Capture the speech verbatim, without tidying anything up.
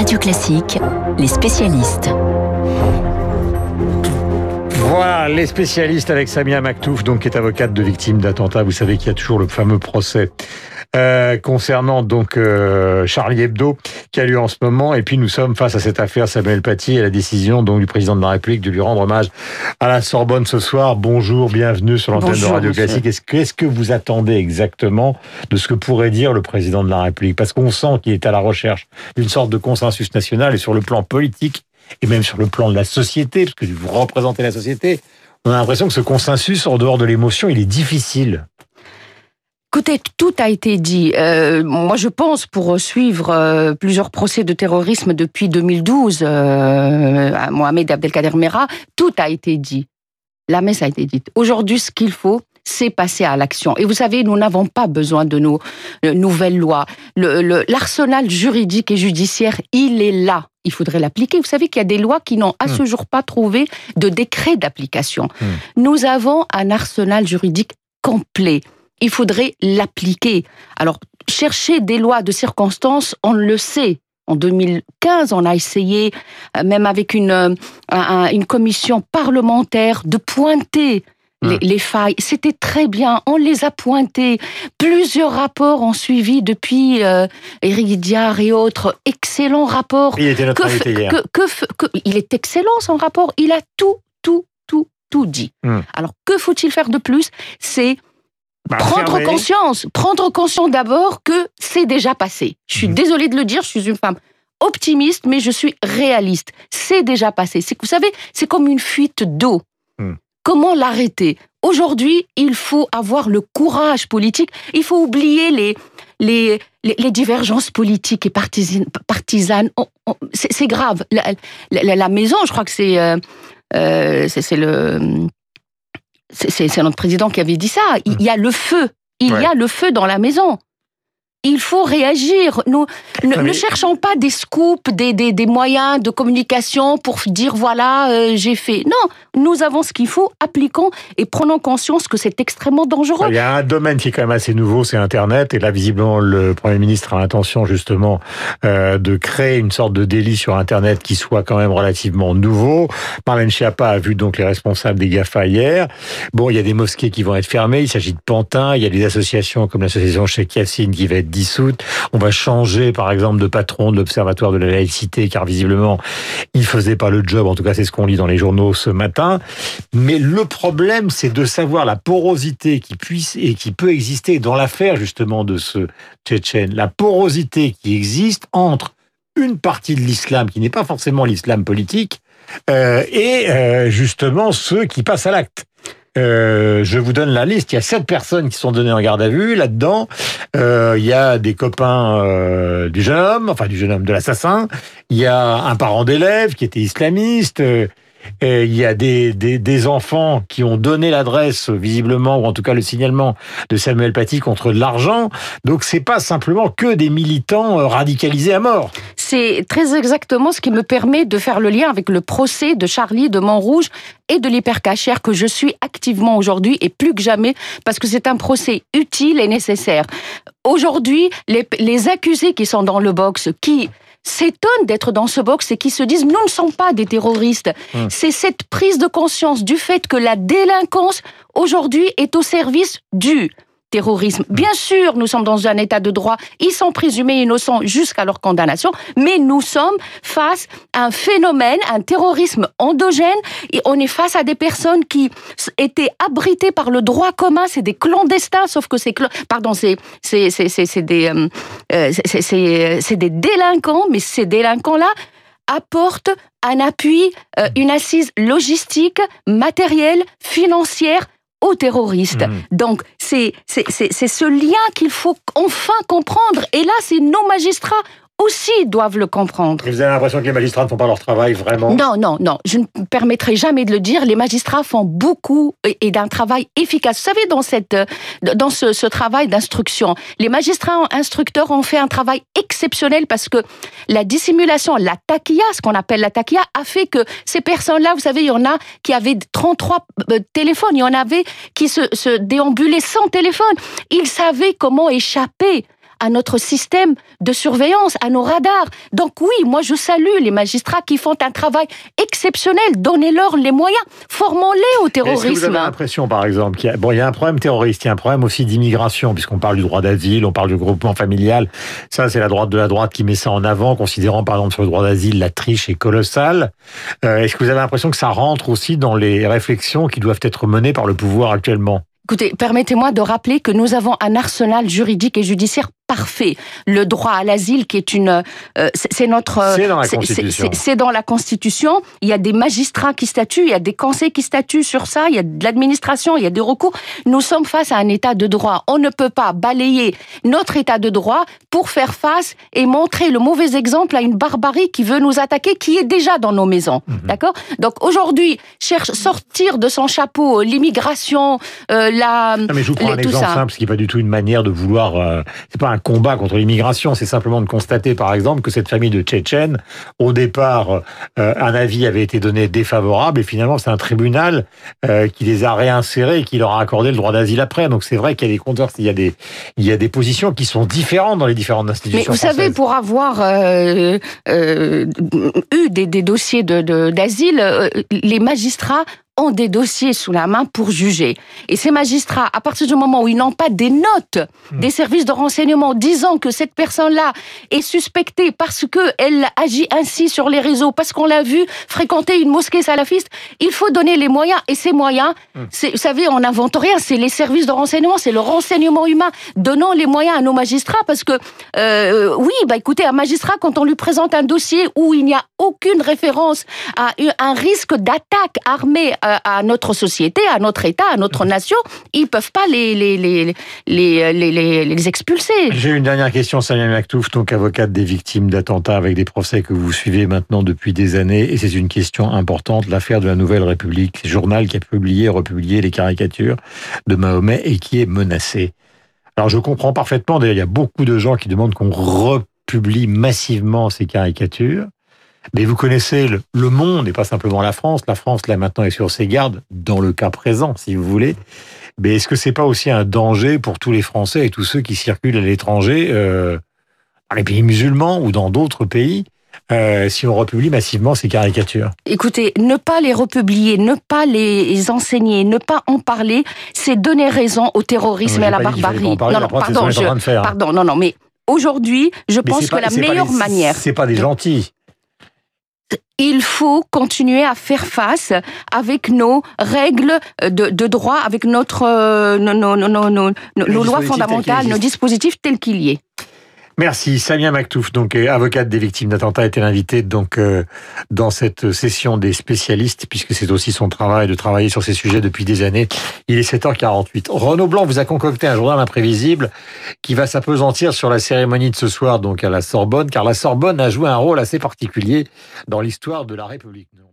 Radio Classique, les spécialistes. Voilà, les spécialistes avec Samia Maktouf, donc, qui est avocate de victimes d'attentats. Vous savez qu'il y a toujours le fameux procès euh, concernant donc euh, Charlie Hebdo qui a lieu en ce moment. Et puis nous sommes face à cette affaire Samuel Paty et la décision donc du président de la République de lui rendre hommage à la Sorbonne ce soir. Bonjour, bienvenue sur l'antenne Bonjour, de Radio monsieur. Classique. Est-ce que, est-ce que vous attendez exactement de ce que pourrait dire le président de la République ? Parce qu'on sent qu'il est à la recherche d'une sorte de consensus national et sur le plan politique et même sur le plan de la société, parce que vous représentez la société, on a l'impression que ce consensus, en dehors de l'émotion, il est difficile. Écoutez, tout a été dit. Euh, moi, je pense, pour suivre euh, plusieurs procès de terrorisme depuis deux mille douze, euh, à Mohamed Abdelkader Merah, tout a été dit. La messe a été dite. Aujourd'hui, ce qu'il faut, c'est passer à l'action. Et vous savez, nous n'avons pas besoin de nos euh, nouvelles lois. Le, le, l'arsenal juridique et judiciaire, il est là. Il faudrait l'appliquer. Vous savez qu'il y a des lois qui n'ont à mmh. ce jour pas trouvé de décret d'application. Mmh. Nous avons un arsenal juridique complet. Il faudrait l'appliquer. Alors, chercher des lois de circonstance, on le sait. En deux mille quinze, on a essayé, même avec une, un, une commission parlementaire, de pointer Les, les failles. C'était très bien, on les a pointés. Plusieurs rapports ont suivi depuis euh, Éric Diard et autres. Excellents rapports. Il était notre que, invité hier. Que, que, que, il est excellent son rapport, il a tout, tout, tout, tout dit. Hum. Alors que faut-il faire de plus ? C'est bah, prendre fermé. conscience, prendre conscience d'abord que c'est déjà passé. Je suis hum. désolée de le dire, je suis une femme optimiste, mais je suis réaliste. C'est déjà passé. C'est, vous savez, c'est comme une fuite d'eau. Hum. Comment l'arrêter ? Aujourd'hui, il faut avoir le courage politique. Il faut oublier les, les, les, les divergences politiques et partisanes. partisanes. On, on, c'est, c'est grave. La, la, la maison, je crois que c'est, euh, euh, c'est, c'est, le, c'est, c'est notre président qui avait dit ça. Il y a le feu. Il ouais. y a le feu dans la maison. Il faut réagir. Nous ne, mais... ne cherchons pas des scoops, des, des, des moyens de communication pour dire voilà, euh, j'ai fait. Non, nous avons ce qu'il faut, appliquons et prenons conscience que c'est extrêmement dangereux. Il y a un domaine qui est quand même assez nouveau, c'est Internet. Et là, visiblement, le Premier ministre a l'intention justement euh, de créer une sorte de délit sur Internet qui soit quand même relativement nouveau. Marlène Schiappa a vu donc les responsables des GAFA hier. Bon, il y a des mosquées qui vont être fermées. Il s'agit de pantins. Il y a des associations comme l'association Cheikh Yassine qui va être dissoute. On va changer, par exemple, de patron de l'Observatoire de la laïcité, car visiblement, il faisait pas le job. En tout cas, c'est ce qu'on lit dans les journaux ce matin. Mais le problème, c'est de savoir la porosité qui puisse et qui peut exister dans l'affaire, justement, de ce Tchétchène. La porosité qui existe entre une partie de l'islam, qui n'est pas forcément l'islam politique, euh, et euh, justement ceux qui passent à l'acte. Euh, je vous donne la liste. Il y a sept personnes qui sont données en garde à vue. Là-dedans, euh, il y a des copains euh, du jeune homme, enfin du jeune homme, de l'assassin. Il y a un parent d'élève qui était islamiste. Euh, et il y a des, des, des enfants qui ont donné l'adresse, visiblement, ou en tout cas le signalement de Samuel Paty contre de l'argent. Donc c'est pas simplement que des militants radicalisés à mort. C'est très exactement ce qui me permet de faire le lien avec le procès de Charlie de Montrouge et de l'hypercachère que je suis activement aujourd'hui et plus que jamais parce que c'est un procès utile et nécessaire. Aujourd'hui, les, les accusés qui sont dans le box, qui s'étonnent d'être dans ce box et qui se disent « nous ne sommes pas des terroristes mmh. ». C'est cette prise de conscience du fait que la délinquance aujourd'hui est au service du terrorisme. Bien sûr, nous sommes dans un état de droit, ils sont présumés innocents jusqu'à leur condamnation, mais nous sommes face à un phénomène, un terrorisme endogène, et on est face à des personnes qui étaient abritées par le droit commun, c'est des clandestins, sauf que c'est, pardon, c'est, c'est, c'est, c'est, c'est des, euh, c'est, c'est, c'est des délinquants, mais ces délinquants-là apportent un appui, euh, une assise logistique, matérielle, financière, aux terroristes. Mmh. Donc, c'est, c'est, c'est, c'est ce lien qu'il faut enfin comprendre. Et là, c'est nos magistrats aussi doivent le comprendre. Et vous avez l'impression que les magistrats ne font pas leur travail, vraiment ? Non, non, non. Je ne me permettrai jamais de le dire. Les magistrats font beaucoup et, et d'un travail efficace. Vous savez, dans, cette, dans ce, ce travail d'instruction, les magistrats instructeurs ont fait un travail exceptionnel parce que la dissimulation, la taquilla, ce qu'on appelle la taquilla, a fait que ces personnes-là, vous savez, il y en a qui avaient trente-trois téléphones, il y en avait qui se, se déambulaient sans téléphone. Ils savaient comment échapper à notre système de surveillance, à nos radars. Donc oui, moi je salue les magistrats qui font un travail exceptionnel. Donnez-leur les moyens, formons-les au terrorisme. Est-ce que vous avez l'impression, par exemple, qu'il y a, bon, il y a un problème terroriste, il y a un problème aussi d'immigration, puisqu'on parle du droit d'asile, on parle du groupement familial. Ça, c'est la droite de la droite qui met ça en avant, considérant, par exemple, sur le droit d'asile, la triche est colossale. Euh, est-ce que vous avez l'impression que ça rentre aussi dans les réflexions qui doivent être menées par le pouvoir actuellement ? Écoutez, permettez-moi de rappeler que nous avons un arsenal juridique et judiciaire parfait. Le droit à l'asile, qui est une, euh, c'est, c'est notre, c'est dans la c'est, Constitution. C'est, c'est dans la Constitution. Il y a des magistrats qui statuent, il y a des conseils qui statuent sur ça, il y a de l'administration, il y a des recours. Nous sommes face à un état de droit. On ne peut pas balayer notre état de droit pour faire face et montrer le mauvais exemple à une barbarie qui veut nous attaquer, qui est déjà dans nos maisons. Mmh. D'accord ? Donc aujourd'hui, cherche sortir de son chapeau l'immigration, euh, la. Non, mais je vous prends les, un exemple ça. simple, ce qui n'est pas du tout une manière de vouloir. Euh, c'est pas un combat contre l'immigration, c'est simplement de constater, par exemple, que cette famille de Tchétchènes, au départ, euh, un avis avait été donné défavorable, et finalement, c'est un tribunal euh, qui les a réinsérés et qui leur a accordé le droit d'asile après. Donc c'est vrai qu'il y a des compteurs, il y a des, il y a des positions qui sont différentes dans les différentes institutions. Mais vous françaises. savez, pour avoir euh, euh, eu des, des dossiers de, de, d'asile, euh, les magistrats ont des dossiers sous la main pour juger. Et ces magistrats, à partir du moment où ils n'ont pas des notes mmh. des services de renseignement disant que cette personne-là est suspectée parce qu'elle agit ainsi sur les réseaux, parce qu'on l'a vu fréquenter une mosquée salafiste, il faut donner les moyens. Et ces moyens, mmh. c'est, vous savez, on n'invente rien, c'est les services de renseignement, c'est le renseignement humain. Donnons les moyens à nos magistrats parce que, euh, oui, bah écoutez, un magistrat, quand on lui présente un dossier où il n'y a aucune référence à un risque d'attaque armée à notre société, à notre État, à notre nation, ils ne peuvent pas les, les, les, les, les, les, les expulser. J'ai une dernière question, Samia Maktouf, donc avocate des victimes d'attentats avec des procès que vous suivez maintenant depuis des années, et c'est une question importante, l'affaire de la Nouvelle République, journal qui a publié et republié les caricatures de Mahomet et qui est menacé. Alors je comprends parfaitement, d'ailleurs il y a beaucoup de gens qui demandent qu'on republie massivement ces caricatures. Mais vous connaissez le, le monde et pas simplement la France. La France, là, maintenant, est sur ses gardes, dans le cas présent, si vous voulez. Mais est-ce que c'est pas aussi un danger pour tous les Français et tous ceux qui circulent à l'étranger, euh, dans les pays musulmans ou dans d'autres pays, euh, si on republie massivement ces caricatures? Écoutez, ne pas les republier, ne pas les enseigner, ne pas en parler, c'est donner raison au terrorisme non, et à la barbarie. Parler, non, non, pardon, je, de faire, pardon, hein. non, non, mais aujourd'hui, je mais pense que pas, la meilleure pas les, manière... C'est pas des gentils. Il faut continuer à faire face avec nos règles de, de droit, avec notre, euh, nos, nos, nos, nos, nos lois fondamentales, nos dispositifs tels qu'il y est. Merci. Samia Maktouf, donc avocate des victimes d'attentats, était l'invitée donc euh, dans cette session des spécialistes, puisque c'est aussi son travail de travailler sur ces sujets depuis des années. Il est sept heures quarante-huit. Renaud Blanc vous a concocté un journal imprévisible qui va s'appesantir sur la cérémonie de ce soir donc à la Sorbonne, car la Sorbonne a joué un rôle assez particulier dans l'histoire de la République.